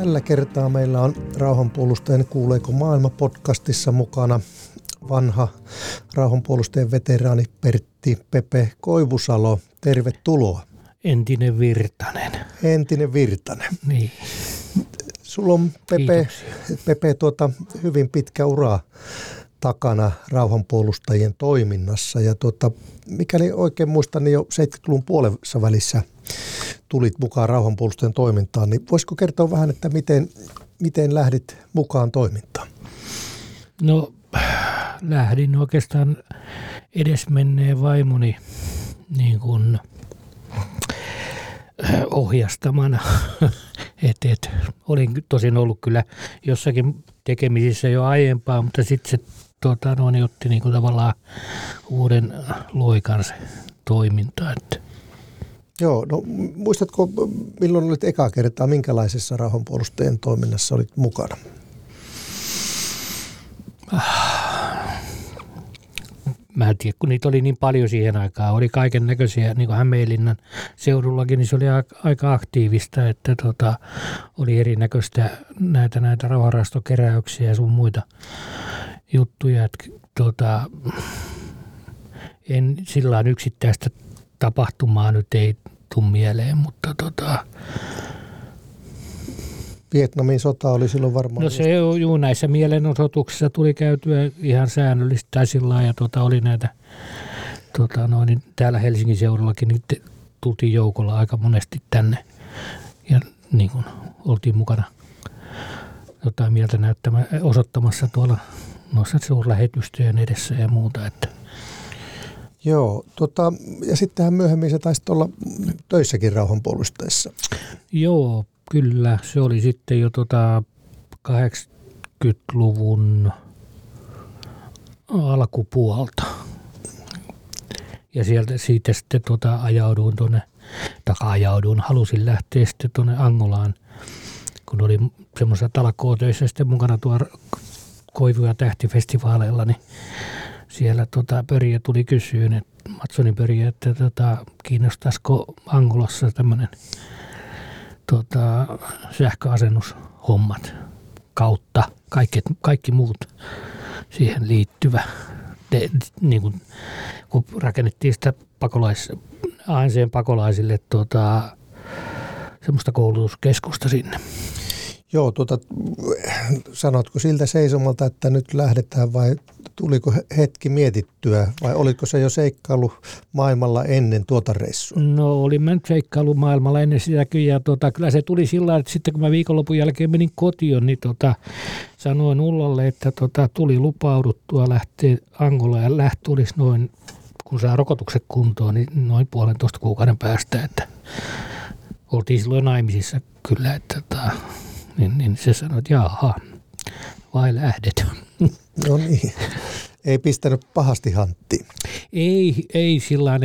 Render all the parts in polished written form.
Tällä kertaa meillä on Rauhanpuolustajan Kuuleeko maailma -podcastissa mukana vanha rauhanpuolustajan veteraani Pertti Pepe Koivusalo. Tervetuloa. Entinen Virtanen. Entinen Virtanen. Niin. Sulla on Pepe hyvin pitkä ura takana rauhanpuolustajien toiminnassa. Ja mikäli oikein muistan, niin jo 70-luvun puolessa välissä tulit mukaan rauhanpuolustajien toimintaan. Niin voisiko kertoa vähän, että miten lähdit mukaan toimintaan? No lähdin oikeastaan edesmenneen vaimoni niin kuin ohjastamana. Olin tosin ollut kyllä jossakin tekemisissä jo aiempaa, mutta sitten se otti niin kuin tavallaan uuden loikan se toiminta. Joo, no muistatko milloin olit ekaa kertaa, minkälaisessa rauhanpuolustajien toiminnassa olit mukana? Mä en tiedä, kun niitä oli niin paljon siihen aikaan. Oli kaiken näköisiä, niin kuin Hämeenlinnan seudullakin, niin se oli aika aktiivista, että oli erinäköistä näitä rauhanrahastokeräyksiä ja sun muita juttuja. En sillään yksittäistä tapahtumaa nyt ei tule mieleen, mutta Vietnamin sota oli silloin varmaan. No se näissä mielenosoituksissa tuli käytyä ihan säännöllisesti tai sillä lailla, ja oli näitä täällä Helsingin seudullakin niin tultiin joukolla aika monesti tänne ja niin kuin oltiin mukana jotain mieltä osoittamassa tuolla noissa suurlähetystöjen edessä ja muuta, että. Joo, ja sittenhän myöhemmin sä taisit olla töissäkin rauhanpuolustajissa. Joo, kyllä. Se oli sitten jo 80-luvun alkupuolta. Ja siitä sitten halusin lähteä sitten tuonne Angolaan, kun oli semmoisessa talkootöissä sitten mukana tuolla Koivu- ja tähtifestivaaleilla, niin siellä Pöriä tuli kysyyn, Matsonin Pöriä, että kiinnostaisiko Angolassa tämmöinen sähköasennushommat kautta kaikki muut siihen liittyvä. Niin kun rakennettiin sitä ANC:n pakolaisille semmoista koulutuskeskusta sinne. Joo, sanotko siltä seisomalta, että nyt lähdetään vai tuliko hetki mietittyä vai oliko se jo seikkailu maailmalla ennen tuota reissua? No olin mä nyt seikkailu maailmalla ennen sitäkin ja kyllä se tuli sillä lailla, että sitten kun mä viikonlopun jälkeen menin kotiin, niin sanoin Ullalle, että tuli lupauduttua lähteä Angolaan ja lähtö olisi noin, kun saa rokotukset kuntoon, niin noin 1,5 kuukauden päästä, että oltiin silloin naimisissa kyllä, että niin se sanoi, että jaha, vai lähdet? No niin, ei pistänyt pahasti hanttiin. Ei sillain,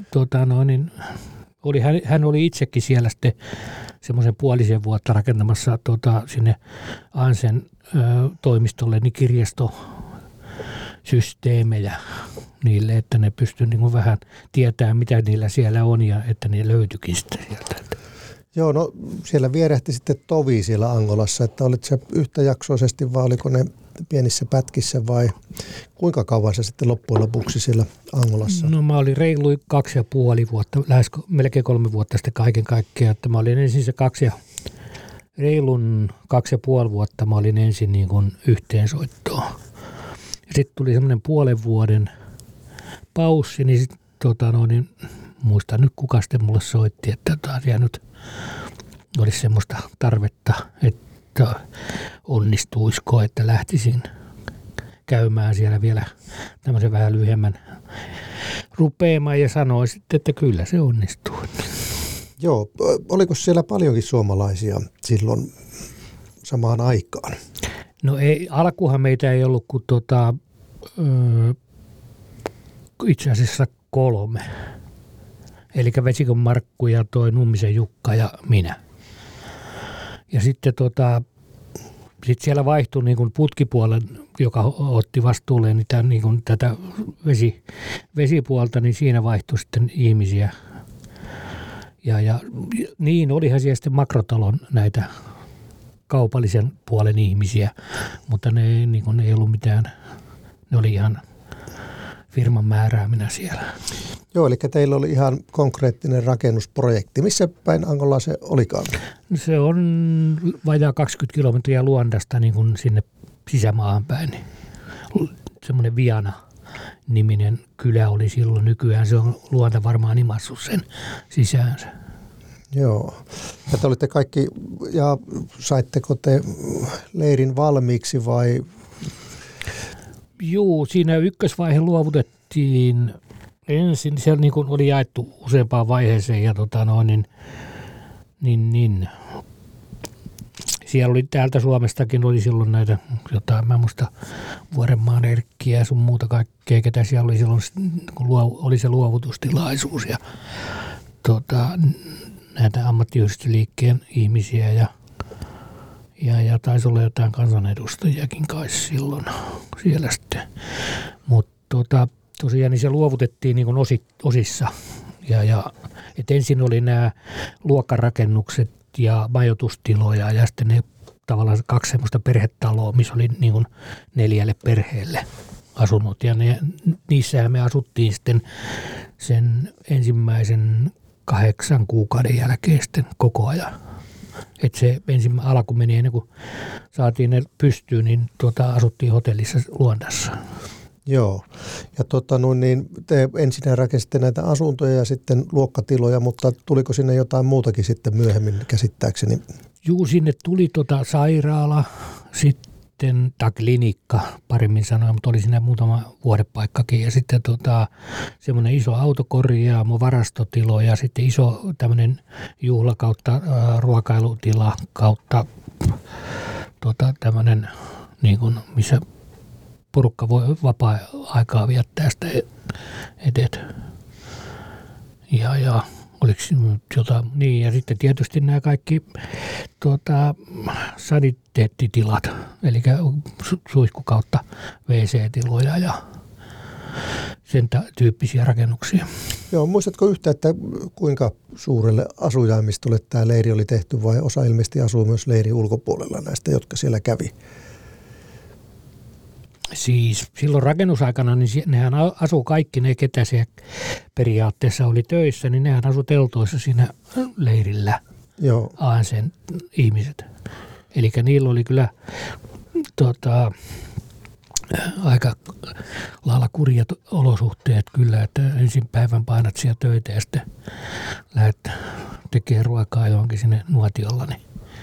hän oli itsekin siellä sitten semmoisen puolisen vuotta rakentamassa sinne ANC:n toimistolle niin kirjastosysteemejä niille, että ne pystyivät niin vähän tietämään, mitä niillä siellä on ja että ne löytyikin sitten sieltä. Joo, no siellä vierähti sitten tovi siellä Angolassa, että olit se yhtäjaksoisesti vai oliko ne pienissä pätkissä vai kuinka kauan sä sitten loppujen lopuksi siellä Angolassa? No mä olin reilu 2,5 vuotta, melkein 3 vuotta sitten kaiken kaikkiaan, että mä olin ensin se reilun 2,5 vuotta mä olin ensin niin kuin yhteensoittoon. Ja sitten tuli semmoinen 0,5 vuoden paussi, niin sitten muistan nyt kuka sitten mulle soitti, että nyt olisi semmoista tarvetta, että onnistuisiko, että lähtisin käymään siellä vielä tämmöisen vähän lyhyemmän rupeamaan ja sanoi sitten, että kyllä se onnistuu. Joo, oliko siellä paljonkin suomalaisia silloin samaan aikaan? No ei, alkuhan meitä ei ollut kuin itse asiassa 3. Eli Vesikon Markku ja toi Nummisen Jukka ja minä. Ja sitten sit siellä vaihtui niin kuin putkipuolen, joka otti vastuulleen niin kuin tätä vesipuolta, niin siinä vaihtui sitten ihmisiä. Ja niin olihan siellä sitten Makrotalon näitä kaupallisen puolen ihmisiä, mutta ne ei ollut mitään, ne oli ihan firman määrääminä siellä. Joo, eli teillä oli ihan konkreettinen rakennusprojekti. Missä päin Angolaa se olikaan? Se on vajaa 20 kilometriä Luandasta niin kuin sinne sisämaahan päin. Semmoinen Viana-niminen kylä oli silloin, nykyään se on Luanda varmaan imassut sen sisäänsä. Joo. Ja te olitte kaikki, ja saitteko te leirin valmiiksi vai? Juu, siinä ykkösvaihe luovutettiin ensin. Siellä niin kuin oli jaettu useampaan vaiheeseen ja siellä oli täältä Suomestakin oli silloin näitä jotain, mä muista Vuorenmaan Erkkiä ja sun muuta kaikkea, ketä siellä oli silloin, kun oli se luovutustilaisuus ja näitä ammattiyhdistysliikkeen ihmisiä ja taisi olla jotain kansanedustajiakin kai silloin siellä sitten. Mutta tosiaan niin se luovutettiin niin kuin osissa et ensin oli nämä luokkarakennukset ja majoitustiloja ja sitten ne tavallaan 2 semmoista perhetaloa, missä oli niin kuin 4 perheelle asunut ja niissähän me asuttiin sitten sen ensimmäisen 8 kuukauden jälkeen sitten koko ajan. Että se ensimmäinen alku meni ennen kuin saatiin ne pystyyn, niin asuttiin hotellissa Luandassa. Joo. Ja te ensin rakensitte näitä asuntoja ja sitten luokkatiloja, mutta tuliko sinne jotain muutakin sitten myöhemmin käsittääkseni? Juu, sinne tuli sairaala, sitten klinikka paremmin sanoen, mutta oli siinä muutama vuodepaikkakin ja sitten semmoinen iso autokorjaamo, varastotilo ja sitten iso tämmöinen juhla kautta ruokailutila kautta tämmöinen niin kuin missä porukka voi vapaa-aikaa viettää sitä edet. Ja oliko jotain, niin ja sitten tietysti nämä kaikki saniteettitilat, eli suihku kautta WC-tiloja ja sen tyyppisiä rakennuksia. Joo, muistatko yhtä, että kuinka suurelle asujaimistolle tämä leiri oli tehty vai osa ilmeisesti asuu myös leirin ulkopuolella näistä, jotka siellä kävi? Siis silloin rakennusaikana, niin nehän asuu kaikki ne, ketä se periaatteessa oli töissä, niin nehän asui teltoissa siinä leirillä. Joo. ANC:n ihmiset. Eli niillä oli kyllä aika lailla kurjat olosuhteet kyllä, että ensin päivän painat siellä töitä ja sitten lähdet tekemään ruokaa johonkin sinne nuotiolla, niin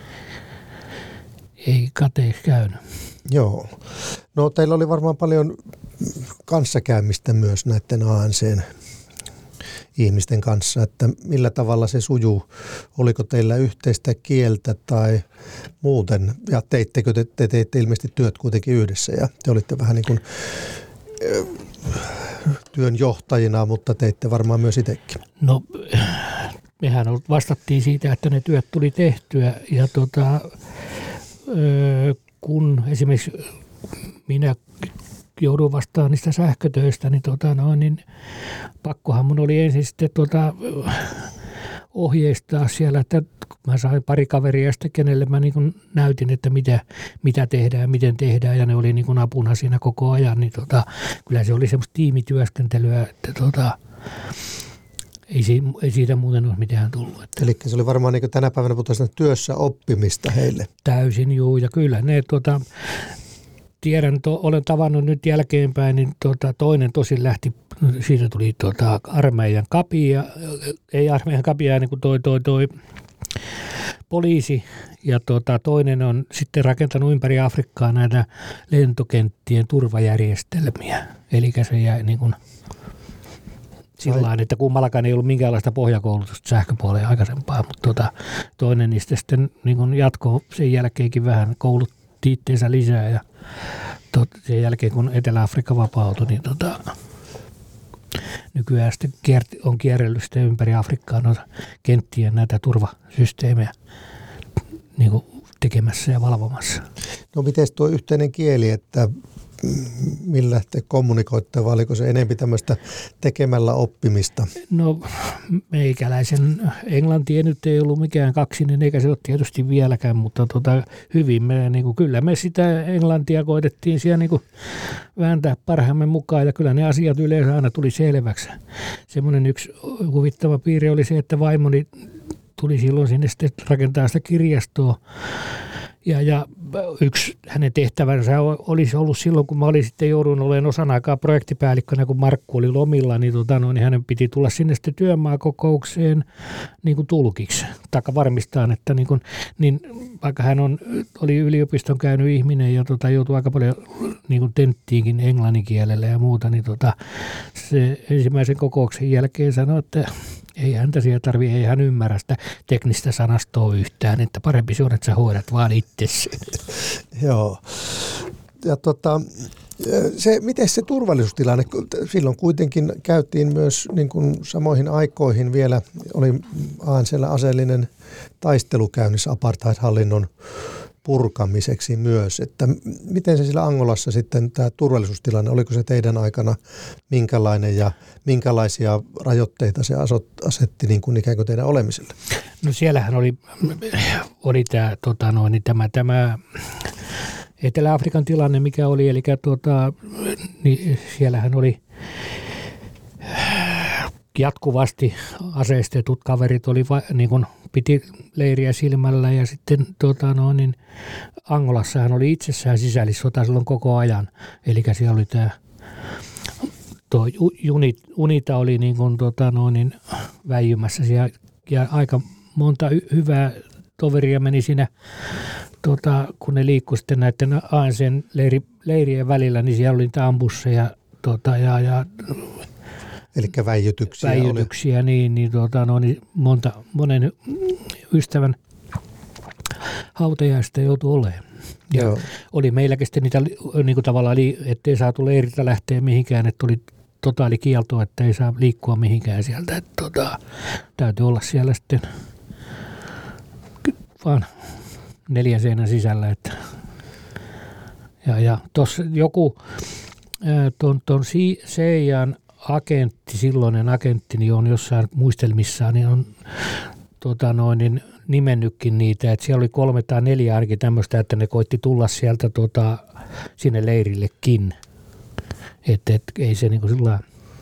ei kateeksi käynyt. Joo. No teillä oli varmaan paljon kanssakäymistä myös näiden ANC:n ihmisten kanssa, että millä tavalla se sujuu. Oliko teillä yhteistä kieltä tai muuten? Ja teittekö te teitte ilmeisesti työt kuitenkin yhdessä ja te olitte vähän niin kuin työnjohtajina, mutta teitte varmaan myös itsekin. No mehän vastattiin siitä, että ne työt tuli tehtyä ja kun esimerkiksi minä joudun vastaan niistä sähkötöistä, niin pakkohan mun oli ensin sitten ohjeistaa siellä, että mä sain pari kaveria sitten, kenelle mä niin näytin, että mitä tehdään ja miten tehdään ja ne oli niin apuna siinä koko ajan, niin kyllä se oli semmoista tiimityöskentelyä, että ei siitä muuten ole mitään tullut. Eli se oli varmaan niin tänä päivänä puhutaan työssä oppimista heille. Täysin, juu, ja kyllä ne tiedän, olen tavannut nyt jälkeenpäin, niin toinen tosin lähti, siitä tuli armeijan kapia, ei armeijan kapia, niin kuin toi poliisi, ja toinen on sitten rakentanut ympäri Afrikkaa näitä lentokenttien turvajärjestelmiä, eli se jäi niin kuin sillain, että kummallakaan ei ollut minkäänlaista pohjakoulutusta sähköpuoleen aikaisempaa, mutta toinen niistä sitten niin jatkoi sen jälkeenkin vähän koulutti itteensä lisää ja sen jälkeen kun Etelä-Afrikka vapautui, niin nykyään sitten on kierrellyt sitten ympäri Afrikkaa noita kenttien näitä turvasysteemejä niin kuin tekemässä ja valvomassa. No miten tuo yhteinen kieli, että millä te kommunikoitte, vai oliko se enemmän tämmöistä tekemällä oppimista? No meikäläisen englanti nyt ei ollut mikään kaksinen, eikä se ole tietysti vieläkään, mutta hyvin me, niin kuin, kyllä me sitä englantia koitettiin siellä niin kuin vääntää parhaamme mukaan, ja kyllä ne asiat yleensä aina tuli selväksi. Semmoinen yksi huvittava piirre oli se, että vaimoni tuli silloin sinne sitten rakentaa sitä kirjastoa. Ja yksi hänen tehtävänsä olisi ollut silloin, kun mä olin sitten joudun olemaan osan aikaa projektipäällikkönä, kun Markku oli lomilla, niin, niin hänen piti tulla sinne sitten työmaakokoukseen niin kuin tulkiksi. Taikka varmistaan, että niin vaikka hän oli yliopiston käynyt ihminen ja joutui aika paljon niin kuin tenttiinkin englannin kielellä ja muuta, niin se ensimmäisen kokouksen jälkeen sanoi, että ei häntä siellä tarvitse, ei hän ymmärrä sitä teknistä sanastoa yhtään, että parempi se on, että sä hoidat vaan itsesi. Joo. Ja miten se turvallisuustilanne, silloin kuitenkin käytiin myös niin kuin samoihin aikoihin vielä, oli siellä aseellinen taistelu käynnissä apartheid-hallinnon purkamiseksi myös, että miten se sillä Angolassa sitten tämä turvallisuustilanne, oliko se teidän aikana minkälainen ja minkälaisia rajoitteita se asetti niin kuin ikään kuin teidän olemiselle? No siellähän oli tämä Etelä-Afrikan tilanne, mikä oli, eli niin siellähän oli jatkuvasti aseistetut kaverit niin kuin piti leiriä silmällä, ja sitten niin Angolassahan oli itsessään sisällissota silloin koko ajan, eli siellä oli UNITA oli niin kuin niin väijymässä siellä, ja aika monta hyvää toveria meni siinä, kun ne liikkui sitten näiden ANC:n leirien välillä, niin siellä oli niitä ambusseja ja eli väijytyksiä niin monen ystävän hautajaista joutui olemaan. Ja joo. Oli meilläkin sitten niitä niin kuin tavallaan, ettei saatu leiriltä lähteä mihinkään, että oli totaali kielto, että ei saa liikkua mihinkään sieltä. Että täytyy olla siellä sitten vaan 4 seinän sisällä. Että. Ja tuossa joku tuon CIAn agentti, silloinen agentti, niin on jossain muistelmissaan, niin on niin nimennytkin niitä, että siellä oli 3 tai 4 ainakin tämmöistä, että ne koitti tulla sieltä sinne leirillekin. Että ei se niin kuin sillä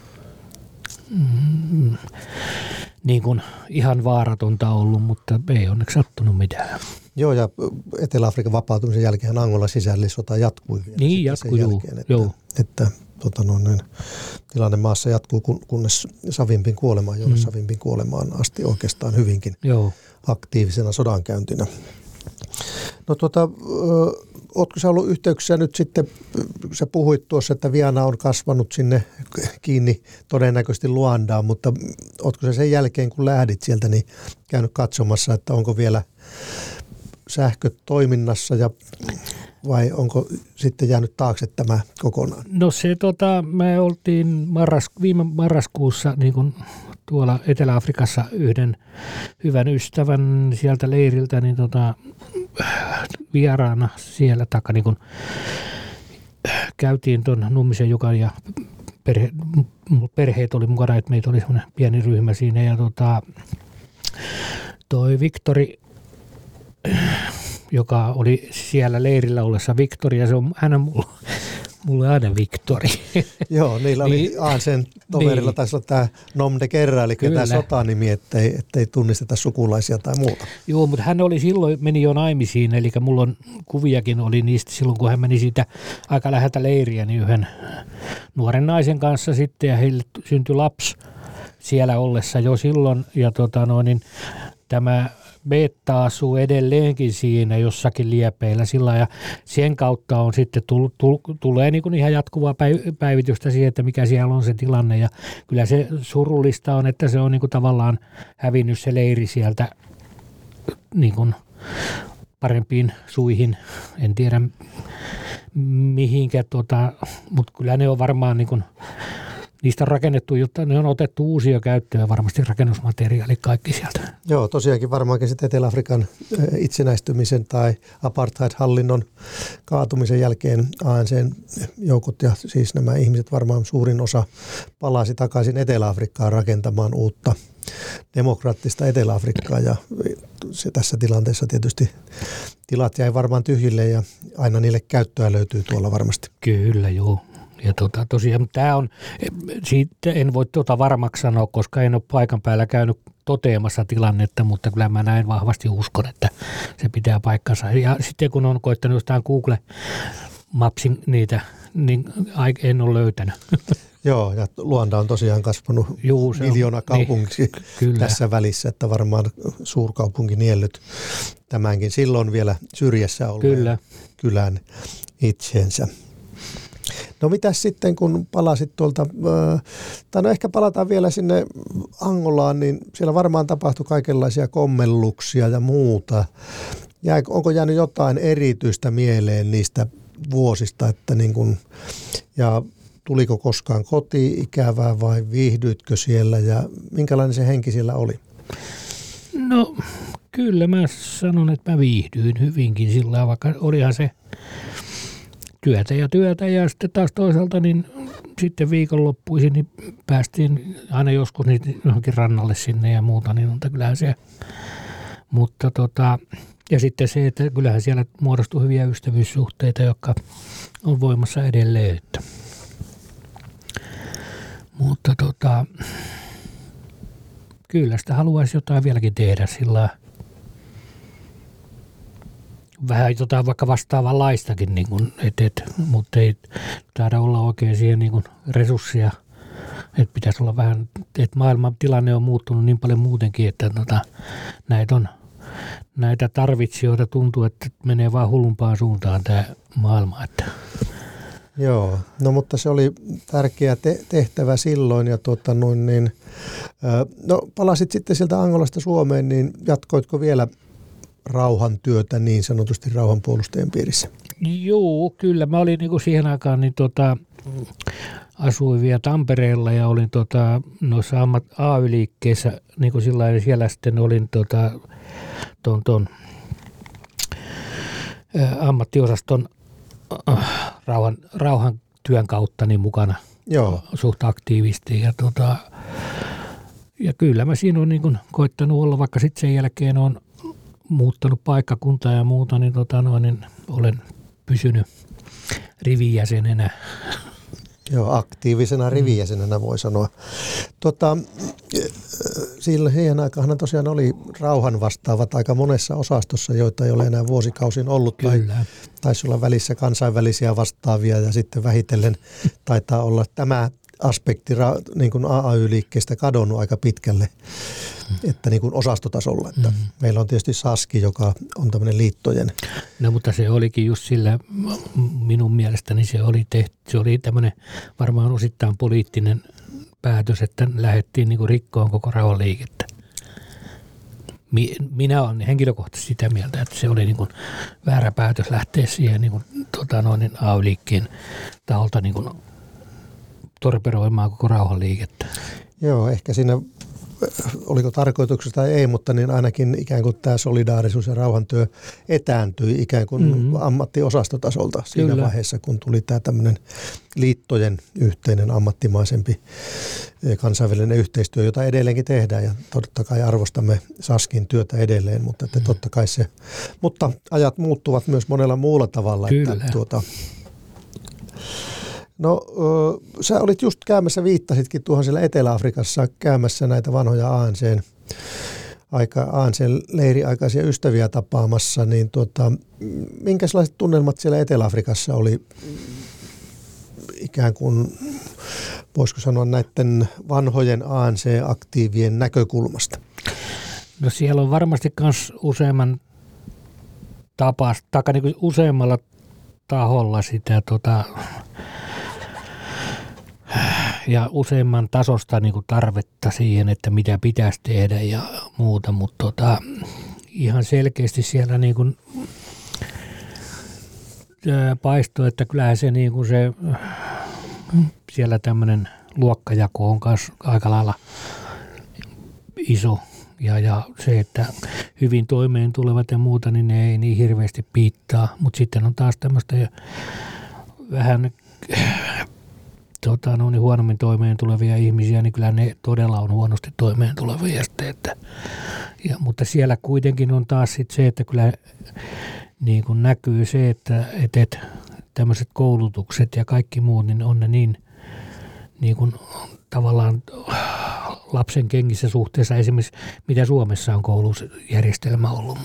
niin kuin ihan vaaratonta ollut, mutta ei onneksi sattunut mitään. Joo, ja Etelä-Afrikan vapautumisen jälkeen Angolan sisällissota jatkui vielä. Niin, jatkui, että tilanne maassa jatkuu, kunnes Savimpin kuolemaan, Joona Savimpin kuolemaan asti oikeastaan hyvinkin aktiivisena sodankäyntinä. No ootko sä ollut yhteyksissä nyt sitten, sä puhuit tuossa, että Viana on kasvanut sinne kiinni todennäköisesti Luandaan, mutta ootko sä sen jälkeen, kun lähdit sieltä, niin käynyt katsomassa, että onko vielä sähköt toiminnassa vai onko sitten jäänyt taakse tämä kokonaan? No se me oltiin viime marraskuussa niin kuin tuolla Etelä-Afrikassa yhden hyvän ystävän sieltä leiriltä niin vieraana siellä niin kuin käytiin tuon Nummisen Jukan ja perheet oli mukana, että meitä oli semmoinen pieni ryhmä siinä ja toi Viktori, joka oli siellä leirillä ollessa Viktori, ja se on mulle aina Viktori. Joo, niillä oli sen toverilla taisi olla tämä Nom de Guerra, eli tämä sotanimi, ettei tunnisteta sukulaisia tai muuta. Joo, mutta hän meni jo naimisiin, eli mulla on kuviakin oli niistä silloin, kun hän meni siitä aika läheltä leiriä, niin yhden nuoren naisen kanssa sitten, ja heille syntyi lapsi siellä ollessa jo silloin, ja tämä Betta asuu edelleenkin siinä jossakin liepeillä sillä, ja sen kautta on sitten tulee niin kuin ihan jatkuvaa päivitystä siihen, että mikä siellä on se tilanne, ja kyllä se surullista on, että se on niin kuin tavallaan hävinnyt se leiri sieltä niin kuin parempiin suihin, en tiedä mihinkä, mutta kyllä ne on varmaan niin kuin niistä on rakennettu, jotta ne on otettu uusia käyttöön varmasti rakennusmateriaalit kaikki sieltä. Joo, tosiaankin varmaankin sitten Etelä-Afrikan itsenäistymisen tai apartheid-hallinnon kaatumisen jälkeen ANC:n joukot ja siis nämä ihmiset varmaan suurin osa palasi takaisin Etelä-Afrikkaan rakentamaan uutta demokraattista Etelä-Afrikkaa ja se tässä tilanteessa tietysti tilat jäi varmaan tyhjille ja aina niille käyttöä löytyy tuolla varmasti. Kyllä, joo. Ja tosiaan tämä on, siitä en voi varmaksi sanoa, koska en ole paikan päällä käynyt toteamassa tilannetta, mutta kyllä mä näin vahvasti uskon, että se pitää paikkansa. Ja sitten kun on koittanut jostain Google Mapsin niitä, niin en ole löytänyt. Joo, ja Luanda on tosiaan kasvanut miljoona kaupungiksi niin, tässä välissä, että varmaan suurkaupunkiniellyt tämänkin silloin vielä syrjässä olleen kylän itsensä. No mitäs sitten, kun palasit tuolta, tai no ehkä palataan vielä sinne Angolaan, niin siellä varmaan tapahtui kaikenlaisia kommelluksia ja muuta. Onko jäänyt jotain erityistä mieleen niistä vuosista, että niin kuin, ja tuliko koskaan koti-ikävää vai viihdyitkö siellä ja minkälainen se henki siellä oli? No kyllä mä sanon, että mä viihdyin hyvinkin sillä, vaikka olihan se työtä ja sitten taas toisaalta niin sitten viikonloppuisin niin päästiin aina joskus niin johonkin rannalle sinne ja muuta, niin mutta kyllähän se, mutta ja sitten se, että kyllähän siellä muodostui hyviä ystävyyssuhteita, jotka on voimassa edelleen. Mutta kyllä sitä haluaisi jotain vieläkin tehdä sillä vähän jotain vaikka vastaavanlaistakin, niin kuin, mutta ei taida olla oikein siihen niin kuin resursseja, että pitäisi olla vähän, että maailman tilanne on muuttunut niin paljon muutenkin, että näitä tarvitsijoita tuntuu, että menee vaan hullumpaan suuntaan tämä maailma. Että. Joo, no mutta se oli tärkeä tehtävä silloin ja no palasit sitten sieltä Angolasta Suomeen, niin jatkoitko vielä rauhantyötä niin sanotusti rauhanpuolustajien piirissä? Joo, kyllä. Mä olin niinku siihen aikaan, niin asuin vielä Tampereella ja olin noissa AY-liikkeissä, niinku sillain siellä sitten olin ammattiosaston rauhantyön kautta niin mukana. Joo. Suht aktiivisesti ja kyllä mä siinä on niin kuin koittanut olla, vaikka sitten sen jälkeen on muuttanut paikkakuntaa ja muuta, niin, niin olen pysynyt rivijäsenenä. Joo, aktiivisena rivijäsenenä voi sanoa. Siihen aikaan tosiaan oli rauhan vastaavat aika monessa osastossa, joita ei ole enää vuosikausin ollut. Kyllä. Taisi olla välissä kansainvälisiä vastaavia ja sitten vähitellen taitaa olla tämä aspekti niin kuin AY-liikkeestä kadonnut aika pitkälle, että niin kuin osastotasolla. Että meillä on tietysti SASKI, joka on tämmöinen liittojen. No mutta se olikin just sillä, minun mielestäni se oli tämmöinen varmaan osittain poliittinen päätös, että lähdettiin niin kuin rikkoon koko rauhanliikettä. Minä olen henkilökohtaisesti sitä mieltä, että se oli niin kuin väärä päätös lähteä siihen niin kuin, AY-liikkeen taholta niin kuin torperoimaan koko rauhanliikettä. Joo, ehkä siinä oliko tarkoituksesta tai ei, mutta niin ainakin ikään kuin tämä solidaarisuus ja rauhantyö etääntyi ikään kuin ammattiosastotasolta siinä vaiheessa, kun tuli tämä tämmöinen liittojen yhteinen ammattimaisempi kansainvälinen yhteistyö, jota edelleenkin tehdään ja totta kai arvostamme SASKin työtä edelleen, mutta että totta kai se, mutta ajat muuttuvat myös monella muulla tavalla. Kyllä. Että no, sä olit just käymässä, viittasitkin tuohon siellä Etelä-Afrikassa käymässä näitä vanhoja ANC:n leiriaikaisia ystäviä tapaamassa, niin minkälaiset tunnelmat siellä Etelä-Afrikassa oli ikään kuin, voisiko sanoa näiden vanhojen ANC-aktiivien näkökulmasta? No siellä on varmasti myös useamman niin useammalla taholla sitä ja useamman tasosta niin kuin tarvetta siihen, että mitä pitäisi tehdä ja muuta, mutta ihan selkeästi siellä niin kuin paistoi, että kyllähän se, niin kuin se siellä tämmöinen luokkajako on myös aika lailla iso. Ja se, että hyvin toimeen tulevat ja muuta, niin ne ei niin hirveästi piittaa. Mutta sitten on taas tämmöistä vähän huonommin toimeen tulevia ihmisiä, niin kyllä ne todella on huonosti toimeen tulevia. Mutta siellä kuitenkin on taas sit se, että kyllä niin kun näkyy se, että tämmöiset koulutukset ja kaikki muut, niin on ne niin kun tavallaan lapsen kengissä suhteessa esimerkiksi, mitä Suomessa on koulusjärjestelmä ollut.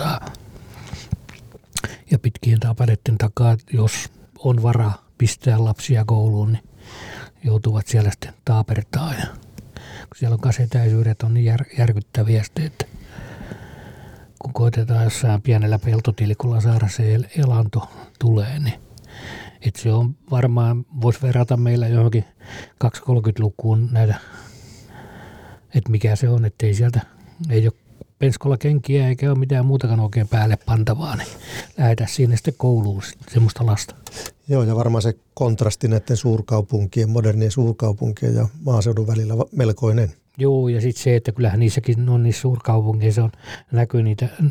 Ja pitkien tapadetten takaa, jos on varaa pistää lapsia kouluun, niin joutuvat siellä sitten taapertaan. Ja kun siellä on kanssa etäisyydet, on niin järkyttäviä sitten, että kun koitetaan jossain pienellä peltotilkulla saada se elanto tulee, niin että se on varmaan, voisi verrata meillä johonkin 230-lukuun näitä, että mikä se on, että ei ole penskolla kenkiä eikä ole mitään muutakaan oikein päälle pantavaa, niin lähdetään siinä sitten kouluun semmoista lasta. Joo, ja varmaan se kontrasti näiden suurkaupunkien, modernien suurkaupunkien ja maaseudun välillä melkoinen. Joo, ja sitten se, että kyllähän niissäkin on niissä suurkaupungeissa näkyy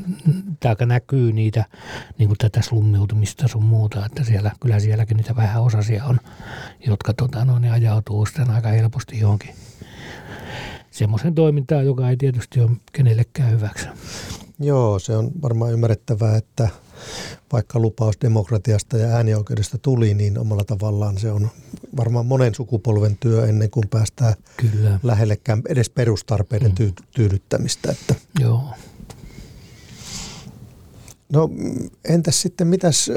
niitä niin kuin tätä slummiutumista sun muuta, että kyllä sielläkin niitä vähän osasia on, jotka ne ajautuu sitten aika helposti johonkin semmoisen toimintaan, joka ei tietysti ole kenellekään hyväksi. Joo, se on varmaan ymmärrettävää, että vaikka lupaus demokratiasta ja äänioikeudesta tuli, niin omalla tavallaan se on varmaan monen sukupolven työ ennen kuin päästään lähellekään edes perustarpeiden tyydyttämistä. Että. Joo. No entäs sitten mitäs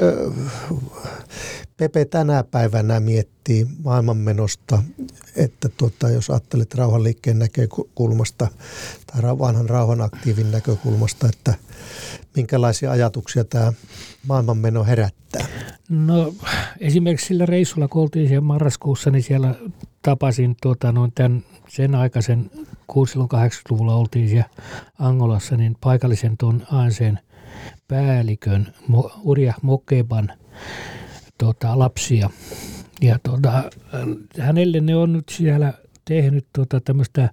Pepe tänä päivänä miettii maailmanmenosta, että jos ajattelet rauhanliikkeen näkökulmasta tai vanhan rauhanaktiivin näkökulmasta, että minkälaisia ajatuksia tämä maailmanmeno herättää? No esimerkiksi sillä reissulla, kun oltiin siellä marraskuussa, niin siellä tapasin sen aikaisen, kun silloin 80-luvulla oltiin siellä Angolassa, niin paikallisen tuon ANC:n päällikön Urja Mokeban lapsia. Ja hänelle ne on nyt siellä tehnyt tämmöistä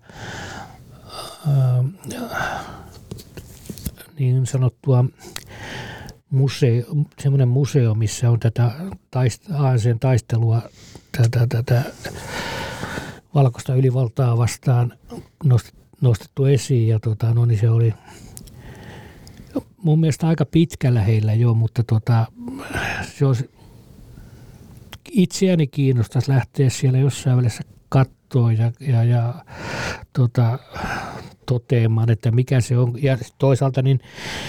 niin sanottua semmoinen museo, missä on tätä ANC:n taistelua tätä valkoista ylivaltaa vastaan nostettu esiin. Ja niin se oli mun mielestä aika pitkällä heillä jo, mutta se olisi itseäni kiinnostaisi lähteä siellä jossain välissä katsoa ja toteamaan, että mikä se on. Ja toisaalta niin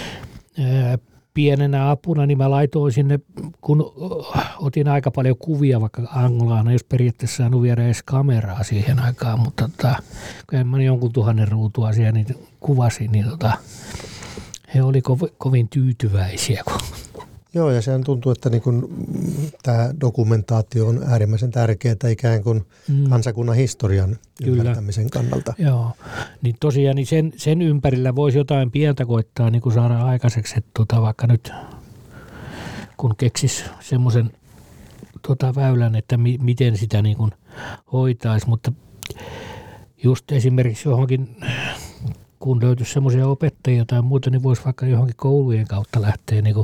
pienenä apuna, niin mä laitoin sinne, kun otin aika paljon kuvia, vaikka Angolaana, jos periaatteessa saanut viedä edes kameraa siihen aikaan, mutta kun mä jonkun 1000 ruutua siellä niitä kuvasin, niin he oli kovin tyytyväisiä. Joo, ja sehän tuntuu, että niin kun tämä dokumentaatio on äärimmäisen tärkeää ikään kuin kansakunnan historian ymmärtämisen kannalta. Joo, niin tosiaan niin sen ympärillä voisi jotain pientä koettaa niin kuin saada aikaiseksi, että vaikka nyt kun keksisi semmoisen väylän, että miten sitä niin kuin hoitaisi, mutta just esimerkiksi johonkin, kun löytyisi semmoisia opettajia tai muuta, niin voisi vaikka johonkin koulujen kautta lähteä niin kuin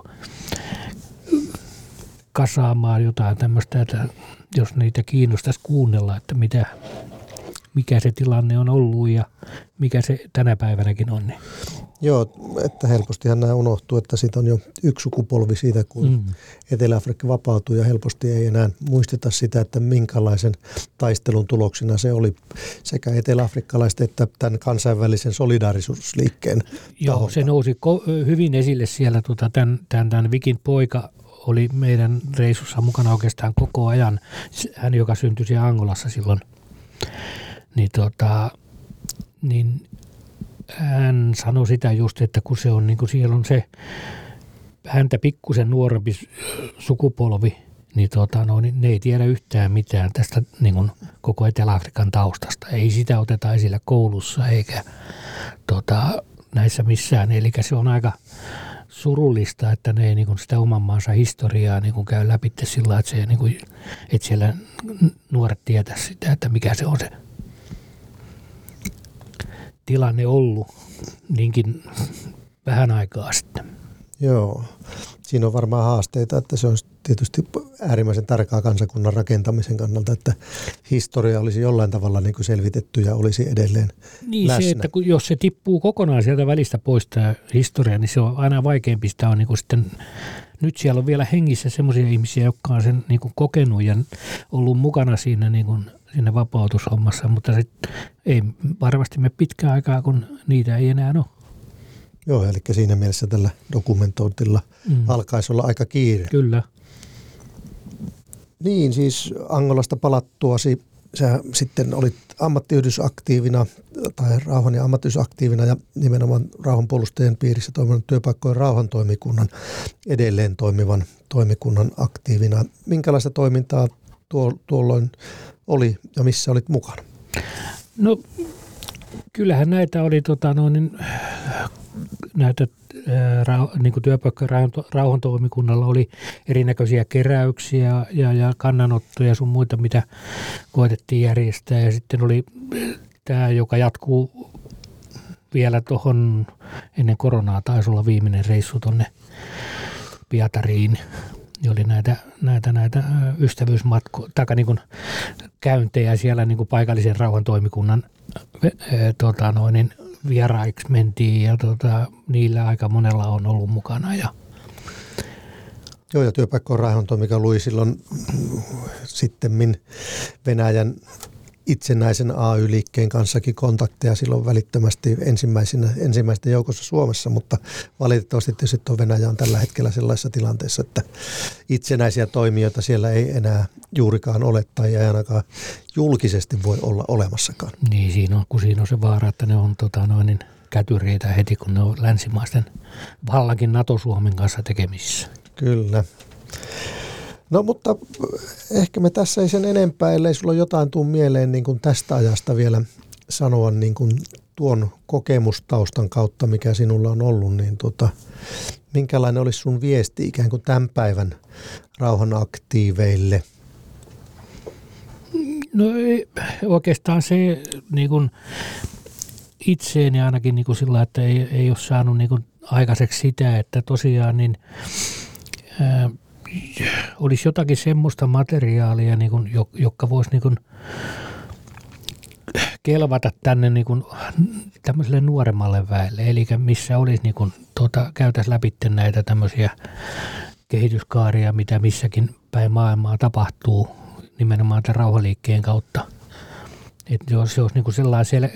kasaamaan jotain tämmöistä, että jos niitä kiinnostaisi kuunnella, että mikä se tilanne on ollut ja mikä se tänä päivänäkin on. Niin. Joo, että helpostihan nämä unohtuu, että siitä on jo yksi sukupolvi siitä, kun Etelä-Afrikka vapautui ja helposti ei enää muisteta sitä, että minkälaisen taistelun tuloksena se oli sekä etelä-afrikkalaisten että tämän kansainvälisen solidaarisuusliikkeen Joo, taholta. Se nousi hyvin esille siellä, tämän Vikin poika oli meidän reissussa mukana oikeastaan koko ajan, hän joka syntyi siellä Angolassa silloin, niin hän sanoi sitä just, että kun se on niin kuin siellä on se häntä pikkusen nuorempi sukupolvi, niin, niin ne ei tiedä yhtään mitään tästä niin kuin koko Etelä-Afrikan taustasta. Ei sitä oteta esillä koulussa eikä näissä missään. Eli surullista, että ne ei niin kuin sitä oman maansa historiaa niin kuin käy läpi sillä lailla, että, se, niin kuin, että siellä nuoret tietää sitä, että mikä se on se tilanne ollut niinkin vähän aikaa sitten. Joo, siinä on varmaan haasteita, että se on tietysti äärimmäisen tärkeää kansakunnan rakentamisen kannalta, että historia olisi jollain tavalla niin kuin selvitetty ja olisi edelleen läsnä. Se, että jos se tippuu kokonaan sieltä välistä pois tämä historia, niin se on aina vaikeampi. Sitä on niin kuin sitten, nyt siellä on vielä hengissä semmoisia ihmisiä, jotka on sen niin kuin kokenut ja ollut mukana siinä, niin kuin, siinä vapautushommassa, mutta ei varmasti me pitkään aikaa, kun niitä ei enää ole. Joo, eli siinä mielessä tällä dokumentointilla alkaisi olla aika kiire. Kyllä. Niin, siis Angolasta palattuasi sä sitten olit ammattiyhdysaktiivina tai rauhan ja ammattiyhdysaktiivina ja nimenomaan rauhanpuolustajien piirissä toiminut työpaikkojen rauhantoimikunnan edelleen toimivan toimikunnan aktiivina. Minkälaista toimintaa tuolloin oli ja missä olit mukana? No kyllähän näitä oli näitä niin kuin työpaikkojen rauhantoimikunnalla oli erinäköisiä keräyksiä ja kannanottoja sun muita, mitä koetettiin järjestää. Ja sitten oli tämä, joka jatkuu vielä tuohon ennen koronaa, taisi olla viimeinen reissu tuonne Pietariin. Oli näitä ystävyysmatkoja, tai niin kuin käyntejä siellä niin kuin paikallisen rauhantoimikunnan vieraiksi mentiin ja niillä aika monella on ollut mukana. Joo, ja työpaikkojen rauhantoimikunta lui silloin sittemmin Venäjän itsenäisen AY-liikkeen kanssakin kontakteja silloin välittömästi ensimmäisten joukossa Suomessa, mutta valitettavasti tietysti Venäjä on tällä hetkellä sellaisessa tilanteessa, että itsenäisiä toimijoita siellä ei enää juurikaan ole tai ei ainakaan julkisesti voi olla olemassakaan. Niin, siinä on se vaara, että ne on kätyreitä heti, kun ne on länsimaisten vallankin NATO-Suomen kanssa tekemisissä. Kyllä. No mutta ehkä me tässä ei sen enempää, ellei sulla jotain tule mieleen niin kuin tästä ajasta vielä sanoa niin kuin tuon kokemustaustan kautta, mikä sinulla on ollut, niin minkälainen olisi sun viesti ikään kuin tämän päivän rauhanaktiiveille? No oikeastaan se niin kuin itseeni ainakin niin kuin sillä, että ei ole saanut niin kuin aikaiseksi sitä, että tosiaan niin olisi jotakin semmoista materiaalia, niin kuin, joka voisi niin kuin kelvata tänne niin kuin tämmöiselle nuoremmalle väelle. Eli missä olisi niin kuin, käytäisiin läpi näitä tämmöisiä kehityskaaria, mitä missäkin päin maailmaa tapahtuu nimenomaan tämän rauhanliikkeen kautta. Että se olisi niin kuin sellainen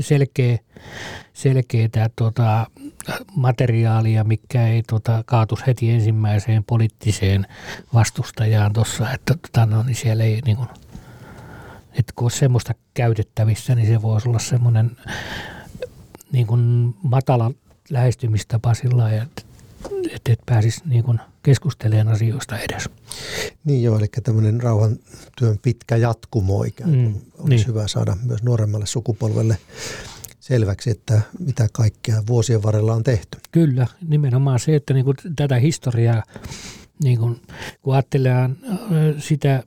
selkeää materiaalia, mikä ei kaatus heti ensimmäiseen poliittiseen vastustajaan tuossa, että niin siellä ei niin kuin, että kun olisi semmoista käytettävissä, niin se voisi olla semmoinen niin kuin matala lähestymistapa sillä lailla, että pääsisi niin kuin keskustelemaan asioista edes. Niin joo, eli tämmöinen rauhantyön pitkä jatkumo ikään kuin olisi hyvä saada myös nuoremmalle sukupolvelle selväksi, että mitä kaikkea vuosien varrella on tehty. Kyllä, nimenomaan se, että niin kuin tätä historiaa, niin kuin, kun ajattelee sitä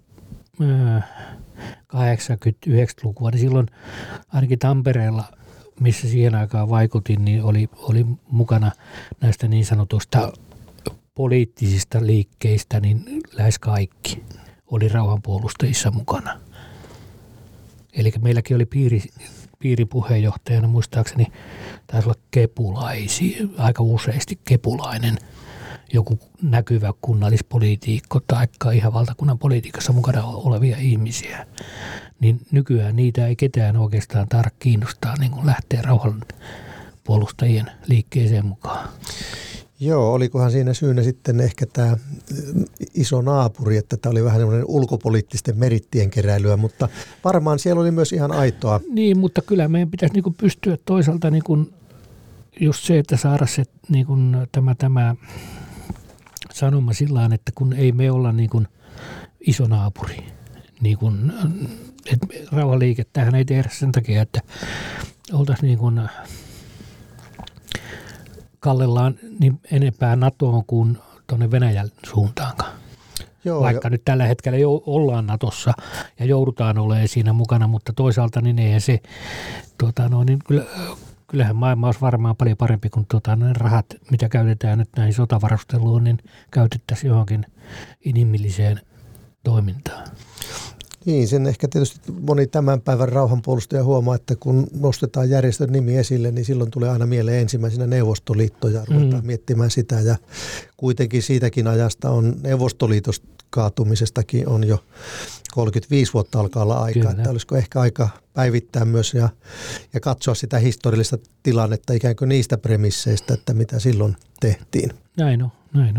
80-90-lukua, niin silloin ainakin Tampereella, missä siihen aikaan vaikutin, niin oli mukana näistä niin sanotusta poliittisista liikkeistä, niin lähes kaikki oli rauhanpuolustajissa mukana. Eli meilläkin oli piiripuheenjohtajana, muistaakseni taisi olla kepulaisia, aika useasti kepulainen, joku näkyvä kunnallispoliitikko tai ihan valtakunnan politiikassa mukana olevia ihmisiä. Niin nykyään niitä ei ketään oikeastaan tarvitse kiinnostaa niin kuin lähteä rauhanpuolustajien liikkeeseen mukaan. Joo, olikohan siinä syynä sitten ehkä tämä iso naapuri, että tämä oli vähän semmoinen ulkopoliittisten merittien keräilyä, mutta varmaan siellä oli myös ihan aitoa. Niin, mutta kyllä meidän pitäisi niin kuin pystyä toisaalta niin kuin just se, että saada se niin kuin tämä sanoma sillä tavalla, että kun ei me olla niin kuin iso naapuri, niin kuin, että rauhanliikettähän ei tehdä sen takia, että oltaisiin niin kuin kallellaan niin enempää NATOon kuin tuonne Venäjän suuntaankaan. Joo, vaikka nyt tällä hetkellä ollaan NATOssa ja joudutaan olemaan siinä mukana, mutta toisaalta niin eihän se, niin kyllähän maailma olisi varmaan paljon parempi, kun ne rahat, mitä käytetään nyt näihin sotavarusteluun, niin käytettäisiin johonkin inhimilliseen toimintaan. Niin, sen ehkä tietysti moni tämän päivän rauhanpuolustaja huomaa, että kun nostetaan järjestön nimi esille, niin silloin tulee aina mieleen ensimmäisenä Neuvostoliitto ja ruvetaan miettimään sitä. Ja kuitenkin siitäkin ajasta on Neuvostoliitosta kaatumisestakin on jo 35 vuotta alkaa olla aikaa. Että olisiko ehkä aika päivittää myös ja katsoa sitä historiallista tilannetta ikään kuin niistä premisseistä, että mitä silloin tehtiin. Näin on.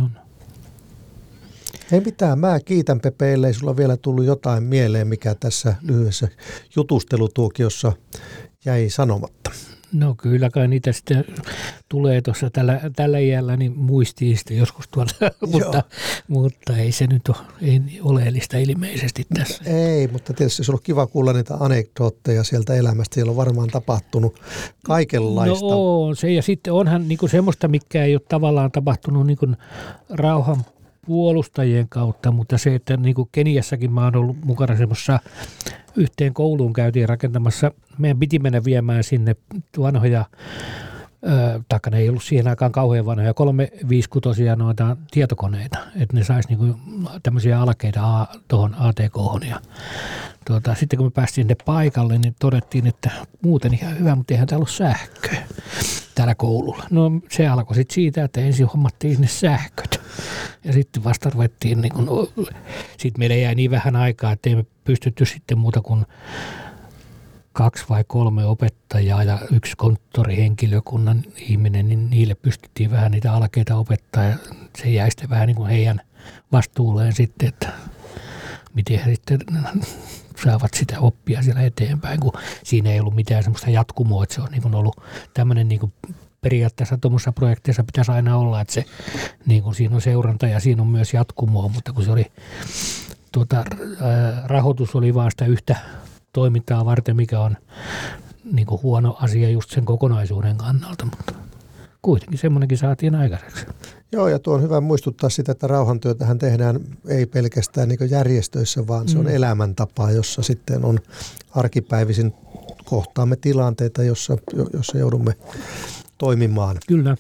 Ei mitään. Mä kiitän Pepe, ellei sulla vielä tullut jotain mieleen, mikä tässä lyhyessä jutustelutuokiossa jäi sanomatta. No kyllä kai niitä sitten tulee tuossa tällä iällä niin muistiin sitten joskus tuolla, mutta ei se nyt ole oleellista ilmeisesti tässä. Ei, mutta tietysti se on kiva kuulla niitä anekdootteja sieltä elämästä. Siellä on varmaan tapahtunut kaikenlaista. No on se, ja sitten onhan niin kuin semmoista, mikä ei ole tavallaan tapahtunut niin kuin rauhan puolustajien kautta, mutta se, että niin kuin Keniassakin mä oon ollut mukana semmoisessa yhteen kouluun käytiin rakentamassa. Meidän piti mennä viemään sinne vanhoja, taikka ne ei ollut siihen aikaan kauhean vanhoja, 356 noita tietokoneita, että ne saisi niin kuin tämmöisiä alkeita tuohon ATK:hon. Ja sitten kun me päästiin sinne paikalle, niin todettiin, että muuten ihan hyvä, mutta eihän täällä ole sähköä täällä koululla. No se alkoi sitten siitä, että ensin hommattiin sinne sähköt. Ja sitten vasta ruvettiin, niin sitten meillä jäi niin vähän aikaa, että ei me pystytty sitten muuta kuin 2 vai 3 opettajaa ja 1 konttorihenkilökunnan ihminen, niin niille pystyttiin vähän niitä alkeita opettaa ja se jäi sitten vähän niin kuin heidän vastuulleen sitten, että miten he sitten saavat sitä oppia siellä eteenpäin, kun siinä ei ollut mitään semmoista jatkumoa, että se on niin kuin ollut tämmöinen niin kuin periaatteessa tuommoisessa projekteissa pitäisi aina olla, että se, niin kuin siinä on seuranta ja siinä on myös jatkumoa, mutta kun se oli, rahoitus oli vaan sitä yhtä toimintaa varten, mikä on niin kuin huono asia just sen kokonaisuuden kannalta, mutta kuitenkin semmoinenkin saatiin aikaiseksi. Joo, ja tuo on hyvä muistuttaa sitä, että rauhantyötähän tehdään ei pelkästään niin kuin järjestöissä, vaan se on elämäntapa, jossa sitten on arkipäivisin kohtaamme tilanteita, jossa joudumme toimimaan. Kyllä.